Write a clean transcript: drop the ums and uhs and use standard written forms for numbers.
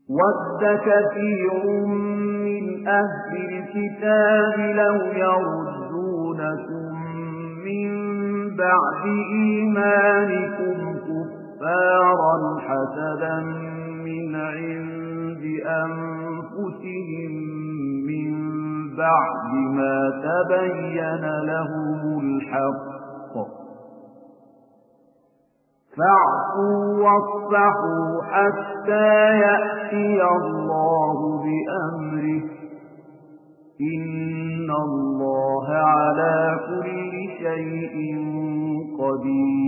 وَدَّ كَثِيرٌ مِّنْ أَهْلِ الْكِتَابِ لَوْ يَرُدُّونَكُم مِّن بَعْدِ إِيمَانِكُمْ كُفَّارًا حَسَدًا مِّنْ عِندِ أَنفُسِهِم مِّن بَعْدِ مَا تَبَيَّنَ لَهُمُ الْحَقُّ فَاعْفُوا وَاصْفَحُوا حَتَّى يَأْتِيَ اللَّهُ بِأَمْرِهِ إِنَّ اللَّهَ عَلَى كُلِّ شَيْءٍ قَدِيرٌ